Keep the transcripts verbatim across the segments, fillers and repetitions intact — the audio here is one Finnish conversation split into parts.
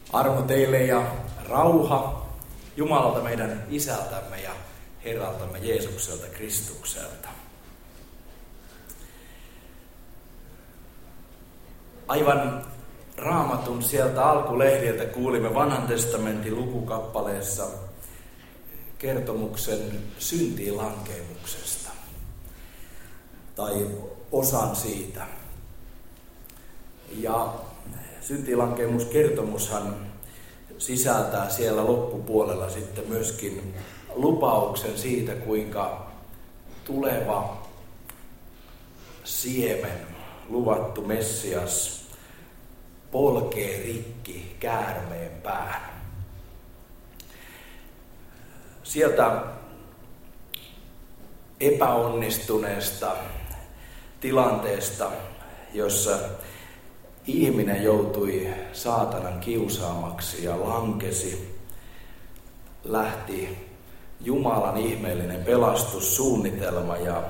Armo teille ja rauha Jumalalta meidän Isältämme ja Herraltamme Jeesukselta Kristukselta. Aivan Raamatun sieltä alkulehdiltä kuulimme Vanhan testamentin lukukappaleessa kertomuksen syntiin lankemuksesta, tai osan siitä. Ja syntiinlankemuskertomushan sisältää siellä loppupuolella sitten myöskin lupauksen siitä, kuinka tuleva siemen, luvattu Messias, polkee rikki käärmeen pään. Sieltä epäonnistuneesta tilanteesta, jossa ihminen joutui saatanan kiusaamaksi ja lankesi, lähti Jumalan ihmeellinen pelastussuunnitelma ja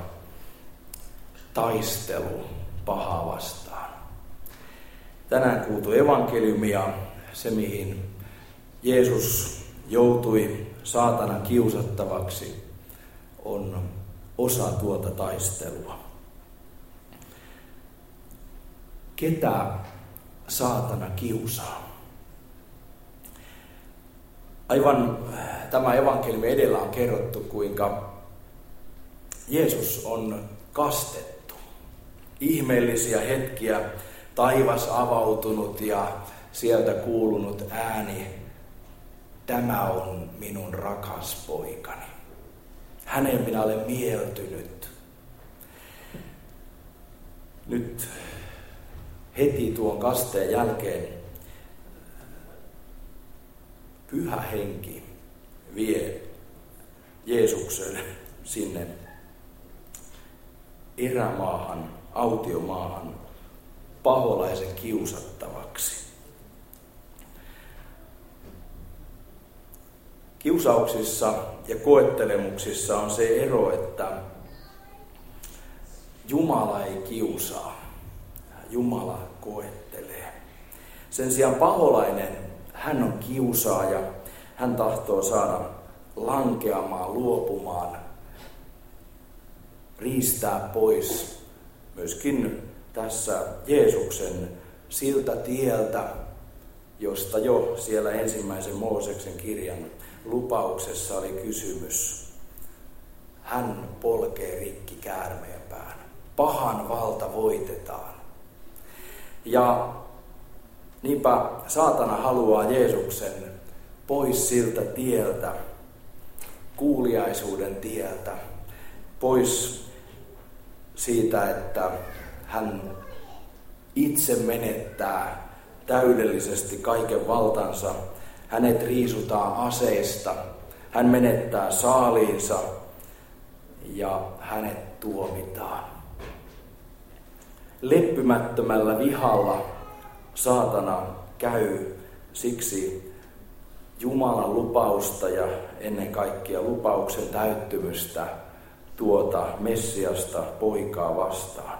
taistelu pahaa vastaan. Tänään kuultu evankeliumi ja se, mihin Jeesus joutui saatanan kiusattavaksi, on osa tuota taistelua. Ketä saatana kiusaa? Aivan tämä evankeliumi edellä on kerrottu, kuinka Jeesus on kastettu. Ihmeellisiä hetkiä, taivas avautunut ja sieltä kuulunut ääni: tämä on minun rakas poikani. Häneen minä olen mieltynyt. Nyt heti tuon kasteen jälkeen Pyhä Henki vie Jeesuksen sinne erämaahan, autiomaahan, paholaisen kiusattavaksi. Kiusauksissa ja koettelemuksissa on se ero, että Jumala ei kiusaa. Jumala koettelee. Sen sijaan paholainen, hän on kiusaaja. Hän tahtoo saada lankeamaan, luopumaan, riistää pois myöskin tässä Jeesuksen siltä tieltä, josta jo siellä ensimmäisen Mooseksen kirjan lupauksessa oli kysymys. Hän polkee rikki käärmeen pään. Pahan valta voitetaan. Ja niinpä saatana haluaa Jeesuksen pois siltä tieltä, kuuliaisuuden tieltä, pois siitä, että hän itse menettää täydellisesti kaiken valtansa. Hänet riisutaan aseista, hän menettää saaliinsa ja hänet tuomitaan. Leppymättömällä vihalla saatana käy siksi Jumalan lupausta ja ennen kaikkea lupauksen täyttymystä tuota Messiasta poikaa vastaan.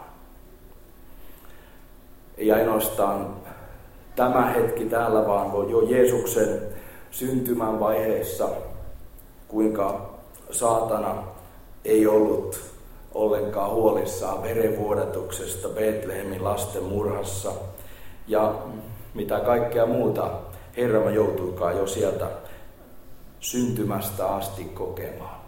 Ei ainoastaan tämä hetki täällä, vaan jo Jeesuksen syntymän vaiheessa, kuinka saatana ei ollut ollenkaan huolissaan verenvuodatuksesta Betlehemin lasten murhassa ja mitä kaikkea muuta Herramme joutuikaan jo sieltä syntymästä asti kokemaan.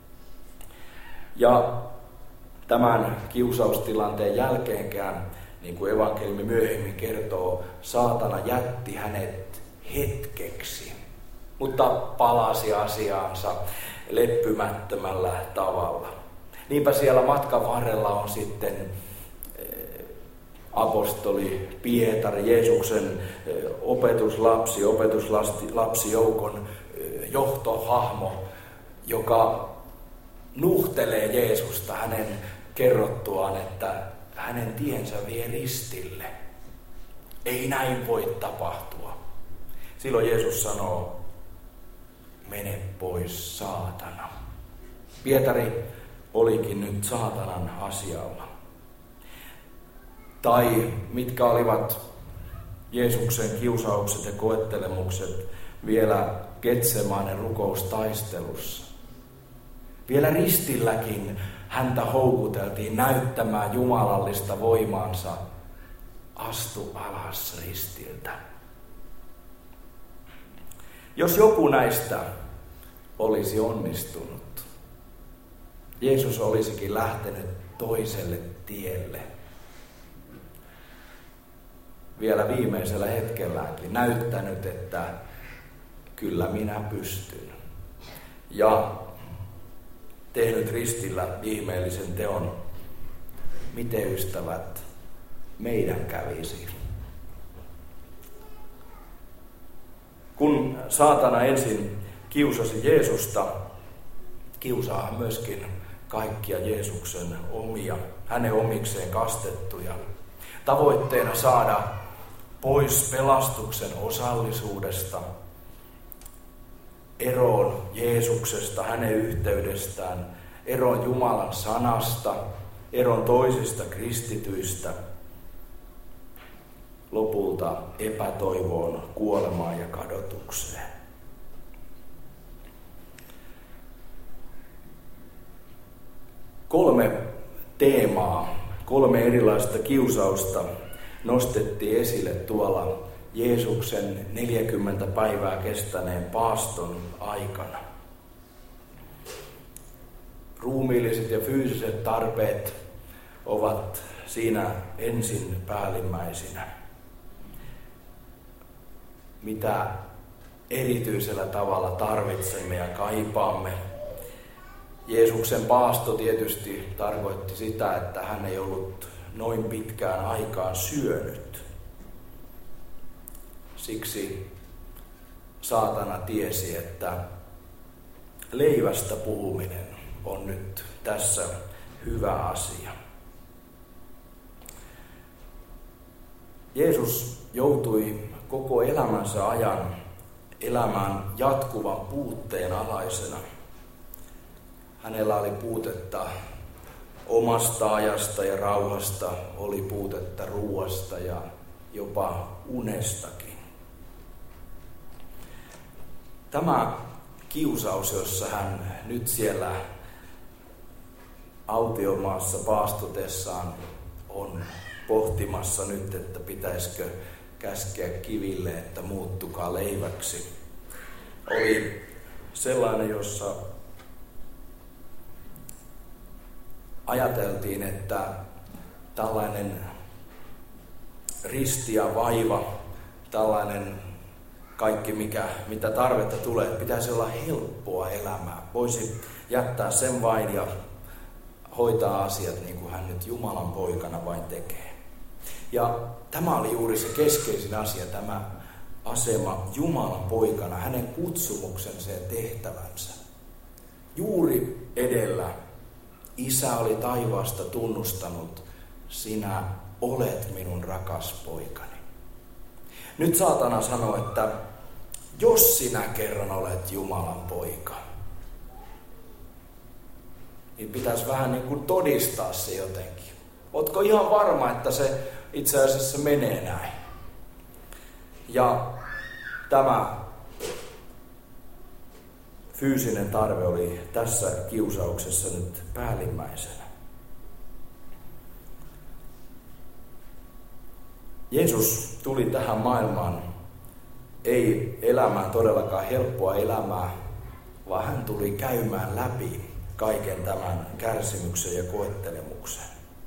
Ja tämän kiusaustilanteen jälkeenkään, niin kuin evankeliumi myöhemmin kertoo, saatana jätti hänet hetkeksi, mutta palasi asiaansa leppymättömällä tavalla. Niinpä siellä matkan varrella on sitten apostoli Pietari, Jeesuksen opetuslapsi, opetuslapsijoukon johtohahmo, joka nuhtelee Jeesusta hänen kerrottuaan, että hänen tiensä vie ristille. Ei näin voi tapahtua. Silloin Jeesus sanoo: mene pois, saatana. Pietari olikin nyt saatanan asialla. Tai mitkä olivat Jeesuksen kiusaukset ja koettelemukset vielä Getsemanen rukoustaistelussa. Vielä ristilläkin häntä houkuteltiin näyttämään jumalallista voimaansa. Astu alas ristiltä. Jos joku näistä olisi onnistunut, Jeesus olisikin lähtenyt toiselle tielle. Vielä viimeisellä hetkelläänkin näyttänyt, että kyllä minä pystyn. Ja tehnyt ristillä ihmeellisen teon. Miten, ystävät, meidän kävisi? Kun saatana ensin kiusasi Jeesusta, kiusaa myöskin kaikkia Jeesuksen omia, hänen omikseen kastettuja. Tavoitteena saada pois pelastuksen osallisuudesta, eroon Jeesuksesta, hänen yhteydestään, eroon Jumalan sanasta, eroon toisista kristityistä, lopulta epätoivoon, kuolemaan ja kadotukseen. Kolme teemaa, kolme erilaista kiusausta nostettiin esille tuolla Jeesuksen neljäkymmentä päivää kestäneen paaston aikana. Ruumiilliset ja fyysiset tarpeet ovat siinä ensin päällimmäisinä. Mitä erityisellä tavalla tarvitsemme ja kaipaamme. Jeesuksen paasto tietysti tarkoitti sitä, että hän ei ollut noin pitkään aikaan syönyt. Siksi saatana tiesi, että leivästä puhuminen on nyt tässä hyvä asia. Jeesus joutui koko elämänsä ajan elämään jatkuvan puutteen alaisena. Hänellä oli puutetta omasta ajasta ja rauhasta, oli puutetta ruuasta ja jopa unestakin. Tämä kiusaus, jossa hän nyt siellä autiomaassa paastotessaan on pohtimassa nyt, että pitäisikö käskeä kiville, että muuttukaa leiväksi, oli sellainen, jossa ajateltiin, että tällainen risti ja vaiva, tällainen kaikki, mikä, mitä tarvetta tulee, pitäisi olla helppoa elämää. Voisi jättää sen vain ja hoitaa asiat niin kuin hän nyt Jumalan poikana vain tekee. Ja tämä oli juuri se keskeisin asia, tämä asema Jumalan poikana, hänen kutsumuksensa ja tehtävänsä. Juuri edellä Isä oli taivaasta tunnustanut, sinä olet minun rakas poikani. Nyt saatana sanoo, että jos sinä kerran olet Jumalan poika, niin pitäisi vähän niin kuin todistaa se jotenkin. Ootko ihan varma, että se itse asiassa menee näin? Ja tämä fyysinen tarve oli tässä kiusauksessa nyt päällimmäisenä. Jeesus tuli tähän maailmaan, ei elämään todellakaan helppoa elämää, vaan hän tuli käymään läpi kaiken tämän kärsimyksen ja koettelemuksen.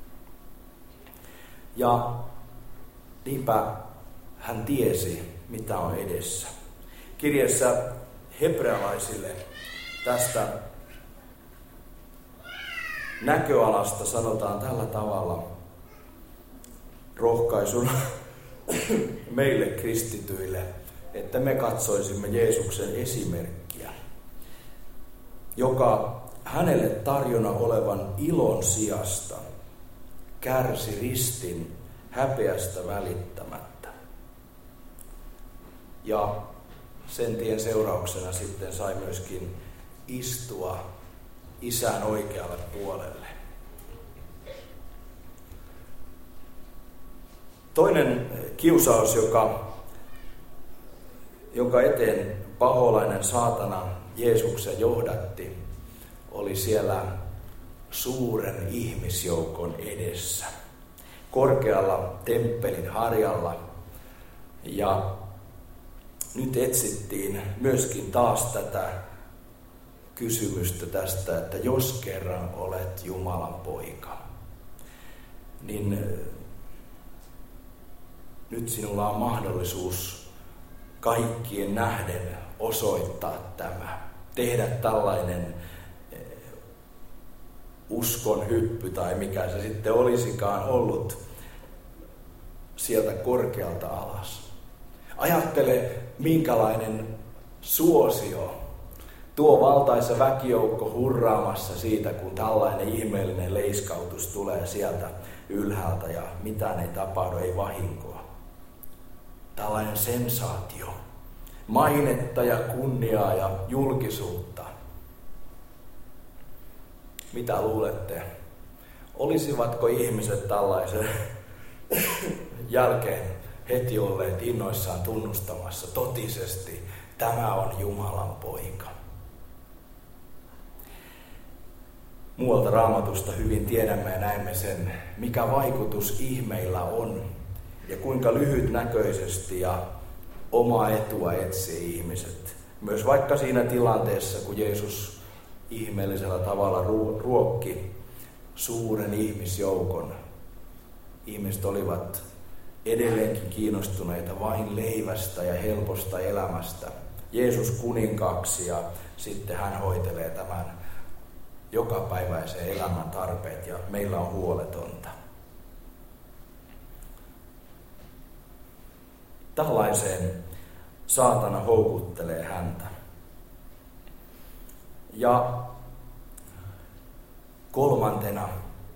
Ja niinpä hän tiesi, mitä on edessä. Kirjeessä hebrealaisille tästä näköalasta sanotaan tällä tavalla rohkaisuna meille kristityille, että me katsoisimme Jeesuksen esimerkkiä, joka hänelle tarjona olevan ilon sijasta kärsi ristin häpeästä välittämättä. Ja sen tien seurauksena sitten sai myöskin istua Isän oikealle puolelle. Toinen kiusaus, joka, jonka eteen paholainen saatana Jeesuksen johdatti, oli siellä suuren ihmisjoukon edessä, korkealla temppelin harjalla. Ja nyt etsittiin myöskin taas tätä kysymystä tästä, että jos kerran olet Jumalan poika, niin nyt sinulla on mahdollisuus kaikkien nähden osoittaa tämä, tehdä tällainen uskon hyppy tai mikä se sitten olisikaan ollut sieltä korkealta alas. Ajattele, minkälainen suosio tuo valtaisa väkijoukko hurraamassa siitä, kun tällainen ihmeellinen leiskautus tulee sieltä ylhäältä ja mitään ei tapahdu, ei vahinkoa. Tällainen sensaatio, mainetta ja kunniaa ja julkisuutta. Mitä luulette? Olisivatko ihmiset tällaisen jälkeen heti olleet innoissaan tunnustamassa totisesti, tämä on Jumalan poika? Muualta Raamatusta hyvin tiedämme ja näemme sen, mikä vaikutus ihmeillä on ja kuinka lyhytnäköisesti ja omaa etua etsii ihmiset. Myös vaikka siinä tilanteessa, kun Jeesus ihmeellisellä tavalla ruokki suuren ihmisjoukon, ihmiset olivat edelleenkin kiinnostuneita vain leivästä ja helposta elämästä. Jeesus kuninkaaksi ja sitten hän hoitelee tämän jokapäiväisen elämän tarpeet ja meillä on huoletonta. Tällaiseen saatana houkuttelee häntä. Ja kolmantena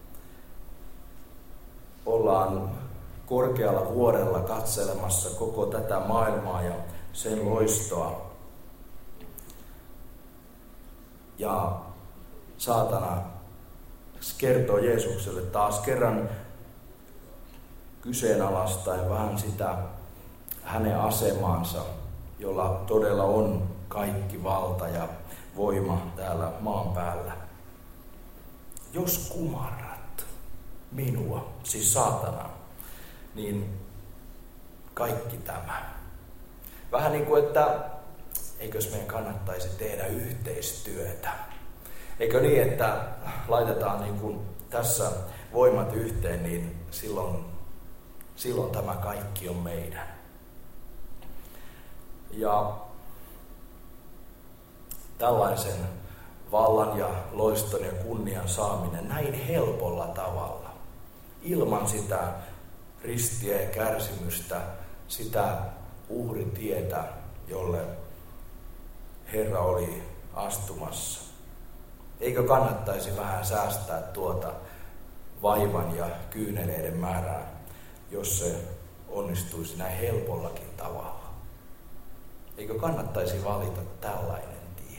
ollaan korkealla vuorella katselemassa koko tätä maailmaa ja sen loistoa. Ja saatana kertoo Jeesukselle taas kerran kyseenalaistaen vähän sitä hänen asemaansa, jolla todella on kaikki valta ja voima täällä maan päällä. Jos kumarrat minua, siis saatana, niin kaikki tämä. Vähän niin kuin, että eikös meidän kannattaisi tehdä yhteistyötä. Eikö niin, että laitetaan niin kuin tässä voimat yhteen, niin silloin, silloin tämä kaikki on meidän. Ja tällaisen vallan ja loiston ja kunnian saaminen näin helpolla tavalla, ilman sitä ristiä ja kärsimystä, sitä uhritietä, jolle Herra oli astumassa. Eikö kannattaisi vähän säästää tuota vaivan ja kyyneleiden määrää, jos se onnistuisi näin helpollakin tavalla? Eikö kannattaisi valita tällainen tie?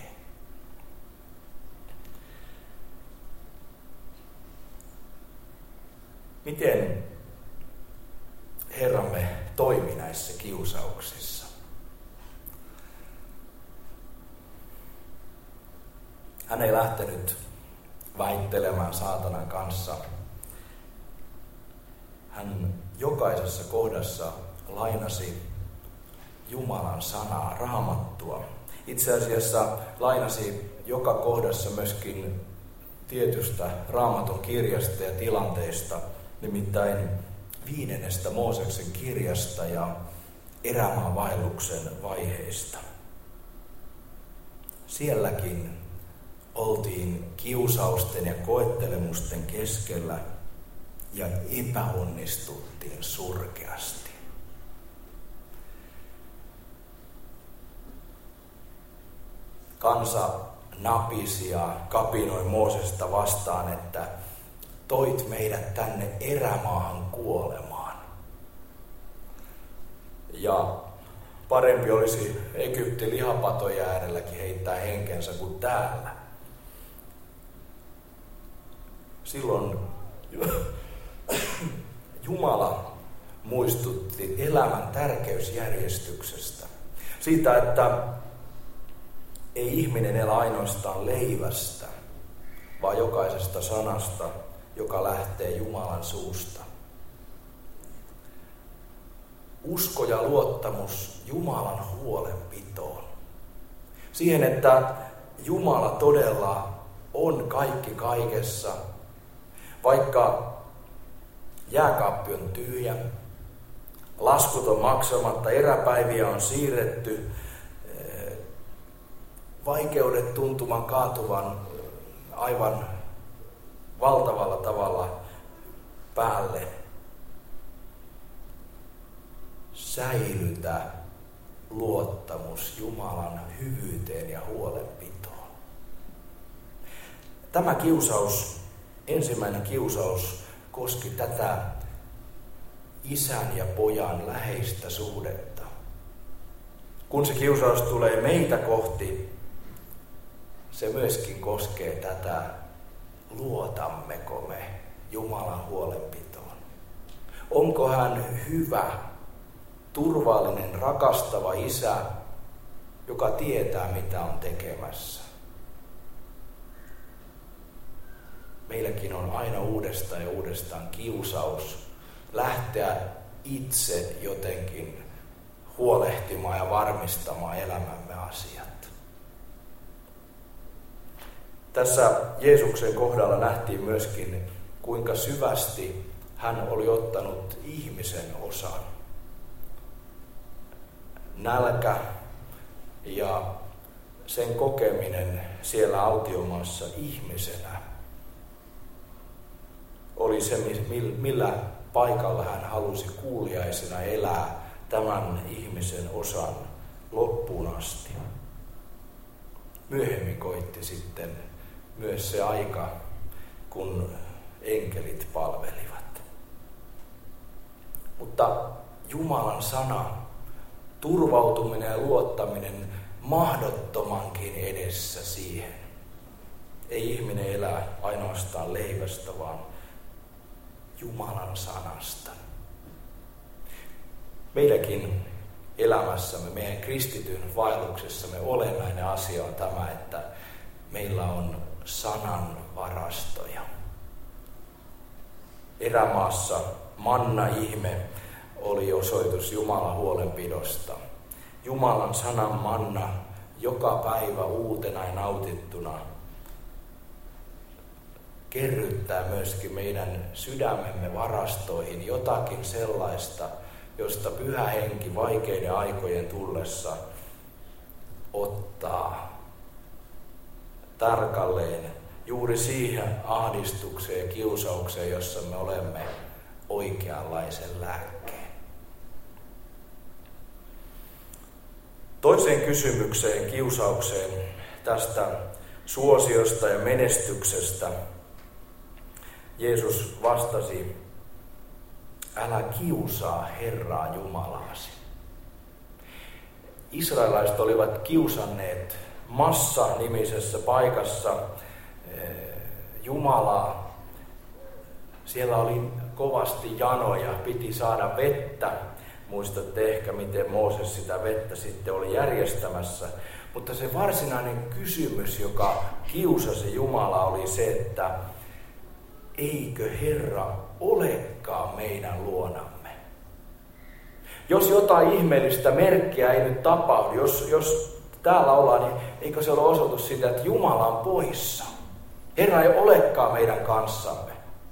Miten Herramme toimi näissä kiusauksissa? Hän ei lähtenyt väittelemään saatanan kanssa. Hän jokaisessa kohdassa lainasi Jumalan sanaa, Raamattua. Itse asiassa lainasi joka kohdassa myöskin tietystä Raamatun kirjasta ja tilanteesta, nimittäin viidennestä Mooseksen kirjasta ja erämaavaelluksen vaiheista. Sielläkin oltiin kiusausten ja koettelemusten keskellä ja epäonnistuttiin surkeasti. Kansa napisi ja kapinoi Moosesta vastaan, että toit meidät tänne erämaahan kuolemaan. Ja parempi olisi Egyptin lihapatojen äärelläkin heittää henkensä kuin täällä. Silloin Jumala muistutti elämän tärkeysjärjestyksestä. Siitä, että ei ihminen elä ainoastaan leivästä, vaan jokaisesta sanasta, joka lähtee Jumalan suusta. Usko ja luottamus Jumalan huolenpitoon. Siihen, että Jumala todella on kaikki kaikessa, vaikka jääkaappi on tyhjä, laskut on maksamatta, eräpäiviä on siirretty, vaikeudet tuntumaan kaatuvan aivan valtavalla tavalla päälle. Säilytä luottamus Jumalan hyvyyteen ja huolenpitoon. Tämä kiusaus, ensimmäinen kiusaus, koski tätä isän ja pojan läheistä suhdetta. Kun se kiusaus tulee meitä kohti, se myöskin koskee tätä, luotammeko me Jumalan huolenpitoon. Onko hän hyvä, turvallinen, rakastava isä, joka tietää, mitä on tekemässä. Meilläkin on aina uudestaan ja uudestaan kiusaus lähteä itse jotenkin huolehtimaan ja varmistamaan elämämme asiat. Tässä Jeesuksen kohdalla nähtiin myöskin, kuinka syvästi hän oli ottanut ihmisen osan. Nälkä ja sen kokeminen siellä autiomaassa ihmisenä oli se, millä paikalla hän halusi kuuliaisena elää tämän ihmisen osan loppuun asti. Myöhemmin koitti sitten myös se aika, kun enkelit palvelivat. Mutta Jumalan sana, turvautuminen ja luottaminen mahdottomankin edessä siihen. Ei ihminen elä ainoastaan leivästä, vaan Jumalan sanasta. Meilläkin elämässämme, meidän kristityn vaelluksessamme olennainen asia on tämä, että meillä on sanan varastoja. Erämaassa manna-ihme oli osoitus Jumalan huolenpidosta. Jumalan sanan manna joka päivä uutena ja nautittuna kerryttää myöskin meidän sydämemme varastoihin jotakin sellaista, josta Pyhä Henki vaikeiden aikojen tullessa ottaa tarkalleen juuri siihen ahdistukseen ja kiusaukseen, jossa me olemme oikeanlaisen lääkkeen. Toiseen kysymykseen, kiusaukseen tästä suosiosta ja menestyksestä Jeesus vastasi: älä kiusaa Herraa Jumalaasi. Israelaiset olivat kiusanneet Massa-nimisessä paikassa Jumalaa. Siellä oli kovasti janoja, piti saada vettä. Muistatte ehkä, miten Mooses sitä vettä sitten oli järjestämässä. Mutta se varsinainen kysymys, joka kiusasi Jumalaa, oli se, että eikö Herra olekaan meidän luonamme? Jos jotain ihmeellistä merkkiä ei nyt tapahdu, jos, jos täällä ollaan, niin eikö se ole osoitus siitä, että Jumala on poissa? Herra ei olekaan meidän kanssamme.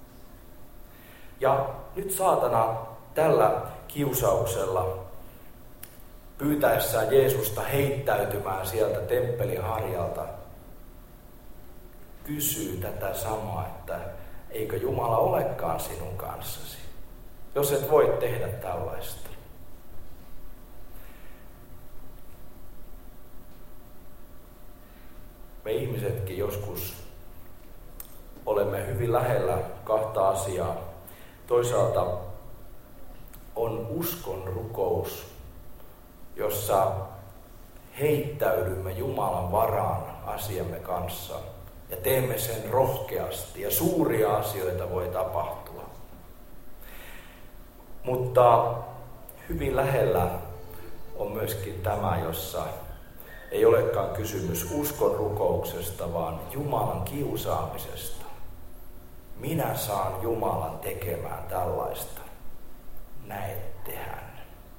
Ja nyt saatana tällä kiusauksella pyytäessään Jeesusta heittäytymään sieltä temppelin harjalta kysyy tätä samaa, että eikö Jumala olekaan sinun kanssasi, jos et voi tehdä tällaista. Me ihmisetkin joskus olemme hyvin lähellä kahta asiaa. Toisaalta on uskon rukous, jossa heittäydymme Jumalan varaan asiamme kanssa ja teemme sen rohkeasti ja suuria asioita voi tapahtua. Mutta hyvin lähellä on myöskin tämä, jossa ei olekaan kysymys uskon rukouksesta, vaan Jumalan kiusaamisesta. Minä saan Jumalan tekemään tällaista. Näettehän.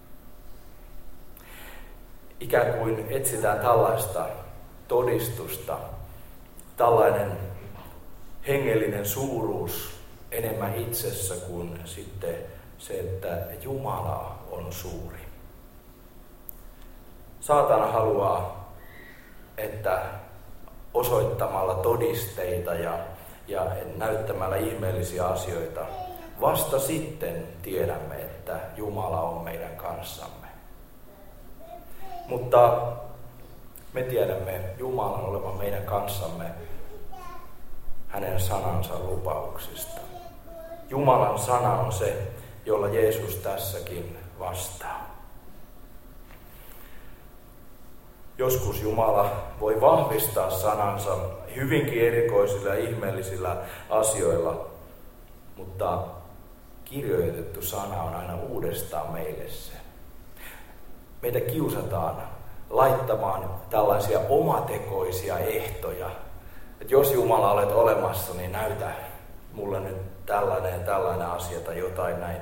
Ikään kuin etsitään tällaista todistusta, tällainen hengellinen suuruus enemmän itsessä kuin sitten se, että Jumala on suuri. Saatana haluaa, että osoittamalla todisteita ja, ja näyttämällä ihmeellisiä asioita, vasta sitten tiedämme, että Jumala on meidän kanssamme. Mutta me tiedämme Jumalan olevan meidän kanssamme hänen sanansa lupauksista. Jumalan sana on se, jolla Jeesus tässäkin vastaa. Joskus Jumala voi vahvistaa sanansa hyvinkin erikoisilla ja ihmeellisillä asioilla, mutta kirjoitettu sana on aina uudestaan meille se. Meitä kiusataan laittamaan tällaisia omatekoisia ehtoja. Että jos Jumala olet olemassa, niin näytä mulle nyt tällainen ja tällainen asia tai jotain näin.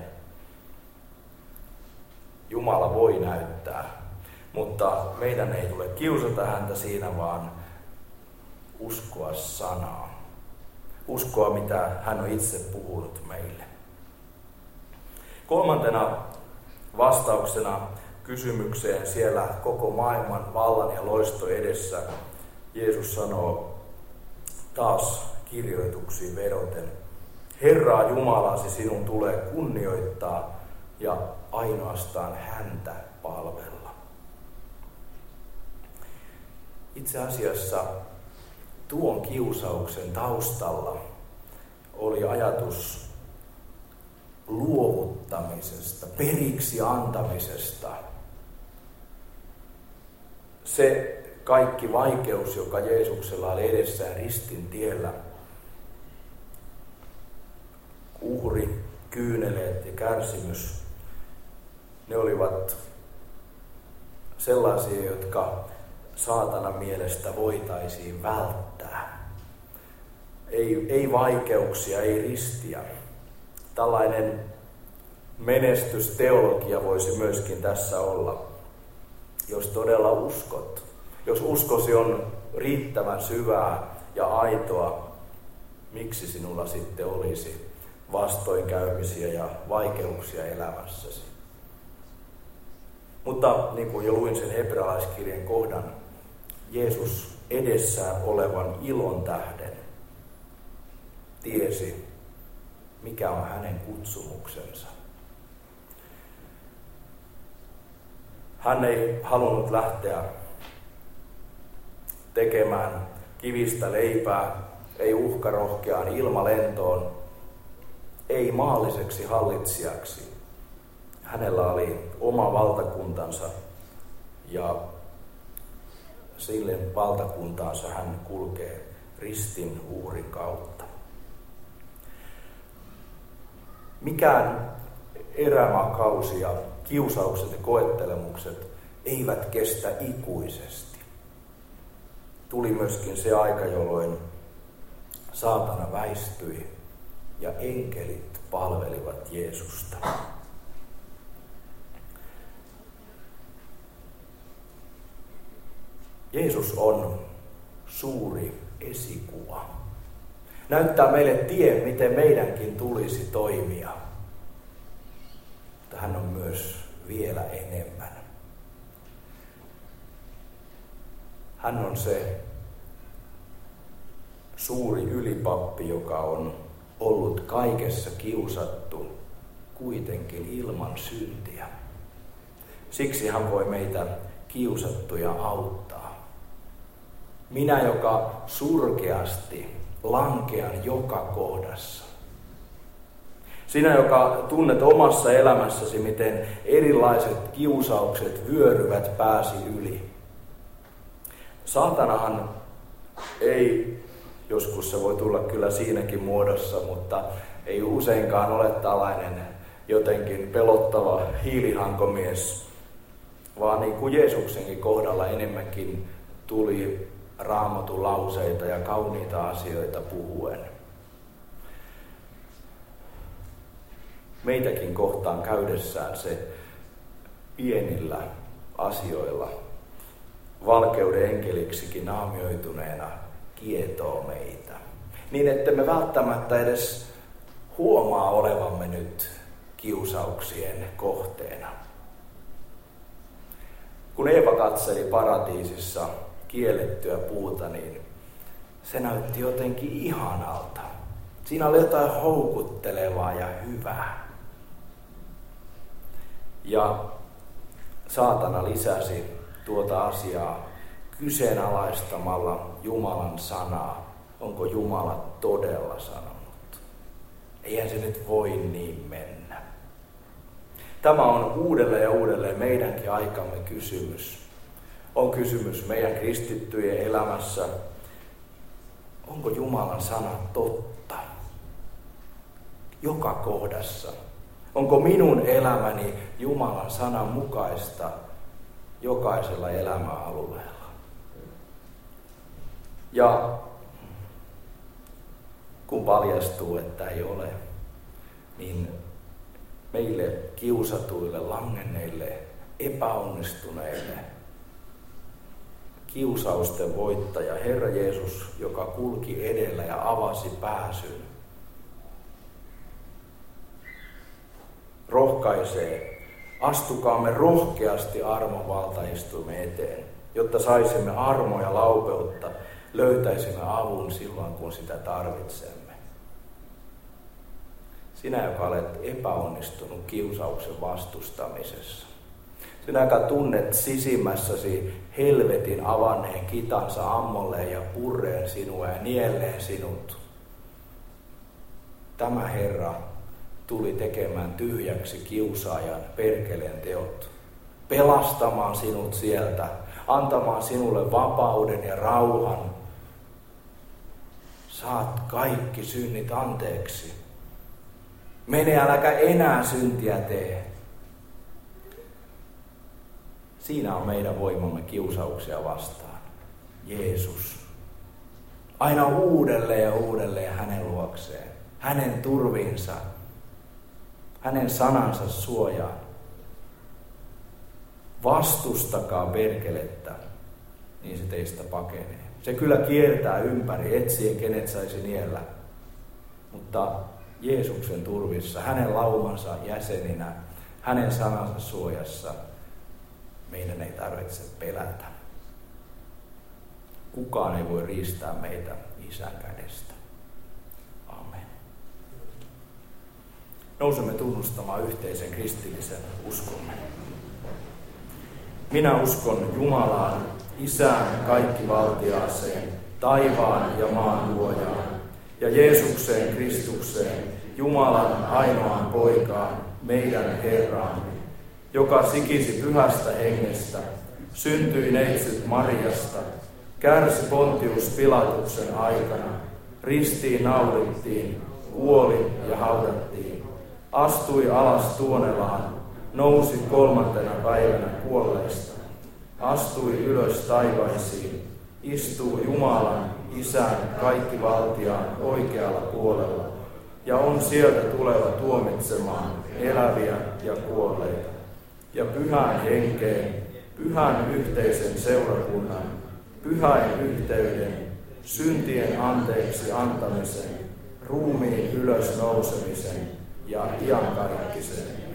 Jumala voi näyttää, mutta meidän ei tule kiusata häntä siinä, vaan uskoa sanaa. Uskoa, mitä hän on itse puhunut meille. Kolmantena vastauksena kysymykseen siellä koko maailman vallan ja loisto edessä Jeesus sanoo taas kirjoituksiin vedoten: Herraa Jumalasi sinun tulee kunnioittaa ja ainoastaan häntä palvella. Itse asiassa tuon kiusauksen taustalla oli ajatus luovuttamisesta, periksi antamisesta. Se kaikki vaikeus, joka Jeesuksella oli edessään ristin tiellä, uhri, kyyneleet ja kärsimys, ne olivat sellaisia, jotka saatanan mielestä voitaisiin välttää. Ei, ei vaikeuksia, ei ristiä. Tällainen menestysteologia voisi myöskin tässä olla. Jos todella uskot, jos uskosi on riittävän syvää ja aitoa, miksi sinulla sitten olisi vastoinkäymisiä ja vaikeuksia elämässäsi? Mutta niin kuin jo luin sen hebrealaiskirjan kohdan, Jeesus edessään olevan ilon tähden tiesi, mikä on hänen kutsumuksensa. Hän ei halunnut lähteä tekemään kivistä leipää, ei uhkarohkeaan ilmalentoon, ei maalliseksi hallitsijaksi. Hänellä oli oma valtakuntansa ja sille valtakuntaansa hän kulkee ristin uhrin kautta. Mikään erämaakausi ja kiusaukset ja koettelemukset eivät kestä ikuisesti. Tuli myöskin se aika, jolloin saatana väistyi ja enkelit palvelivat Jeesusta. Jeesus on suuri esikuva. Näyttää meille tien, miten meidänkin tulisi toimia. Mutta hän on myös vielä enemmän. Hän on se suuri ylipappi, joka on ollut kaikessa kiusattu, kuitenkin ilman syntiä. Siksi hän voi meitä kiusattuja auttaa. Minä, joka surkeasti lankean joka kohdassa. Sinä, joka tunnet omassa elämässäsi, miten erilaiset kiusaukset vyöryvät pääsi yli. Saatanahan ei, joskus se voi tulla kyllä siinäkin muodossa, mutta ei useinkaan ole tällainen jotenkin pelottava hiilihankomies, vaan niin kuin Jeesuksenkin kohdalla enemmänkin tuli Raamatun lauseita ja kauniita asioita puhuen. Meitäkin kohtaan käydessään se pienillä asioilla valkeuden enkeliksikin naamioituneena kietoo meitä. Niin, että me välttämättä edes huomaa olevamme nyt kiusauksien kohteena. Kun Eeva katseli paratiisissa kiellettyä puuta, niin se näytti jotenkin ihanalta. Siinä oli jotain houkuttelevaa ja hyvää. Ja saatana lisäsi tuota asiaa kyseenalaistamalla Jumalan sanaa. Onko Jumala todella sanonut? Eihän se nyt voi niin mennä. Tämä on uudelleen ja uudelleen meidänkin aikamme kysymys. On kysymys meidän kristittyjen elämässä. Onko Jumalan sana totta? Joka kohdassa. Onko minun elämäni Jumalan sanan mukaista jokaisella elämäalueella? Ja kun paljastuu, että ei ole, niin meille kiusatuille, langenneille, epäonnistuneille, kiusausten voittaja, Herra Jeesus, joka kulki edellä ja avasi pääsyn, rohkaisee, astukaamme rohkeasti armon valtaistuimen eteen, jotta saisimme armoa ja laupeutta, löytäisimme avun silloin, kun sitä tarvitsemme. Sinä, joka olet epäonnistunut kiusauksen vastustamisessa. Sinä, joka tunnet sisimmässäsi helvetin avanneen kitansa ammolleen ja purreen sinua ja nielleen sinut. Tämä Herra tuli tekemään tyhjäksi kiusaajan perkeleen teot, pelastamaan sinut sieltä, antamaan sinulle vapauden ja rauhan. Saat kaikki synnit anteeksi. Mene, äläkä enää syntiä tee. Siinä on meidän voimamme kiusauksia vastaan. Jeesus. Aina uudelleen ja uudelleen hänen luokseen, hänen turviinsa, hänen sanansa suojaan. Vastustakaa perkelettä, niin se teistä pakenee. Se kyllä kiertää ympäri, etsien kenet saisi niellä. Mutta Jeesuksen turvissa, hänen laumansa jäseninä, hänen sanansa suojassa, meidän ei tarvitse pelätä. Kukaan ei voi riistää meitä Isän kädestä. Amen. Nousemme tunnustamaan yhteisen kristillisen uskomme. Minä uskon Jumalaan, Isään kaikkivaltiaaseen, taivaan ja maan luojaan, ja Jeesukseen Kristukseen, Jumalan ainoaan poikaan, meidän Herraan, joka sikisi pyhästä hengestä, syntyi neitsyt Mariasta, kärsi Pontius Pilatuksen aikana, ristiin naulittiin, kuoli ja haudattiin, astui alas Tuonelaan, nousi kolmantena päivänä kuolleista, astui ylös taivaisiin, istuu Jumalan, Isän, kaikkivaltiaan oikealla puolella, ja on sieltä tuleva tuomitsemaan eläviä ja kuolleita. Ja pyhän henkeen, pyhän yhteisen seurakunnan, pyhän yhteyden, syntien anteeksi antamisen, ruumiin ylös nousemisen ja iankaikkisen